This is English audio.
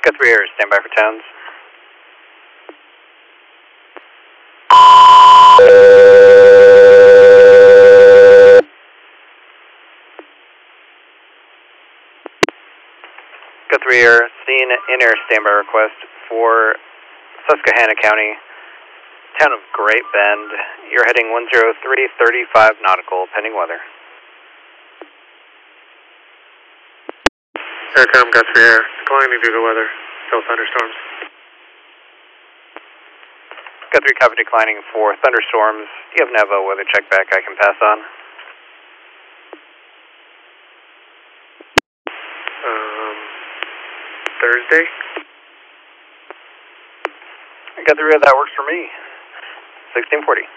Got 3 Air, stand by for towns. Got 3 Air, seeing in-air standby request for Susquehanna County, town of Great Bend. You're heading 10335 nautical, pending weather. Aircom, got 3 Air, declining due to weather, still thunderstorms. Got 3 copy declining for thunderstorms. You have Nevo weather check back I can pass on. Thursday? I got 3 Air, that works for me. 1640.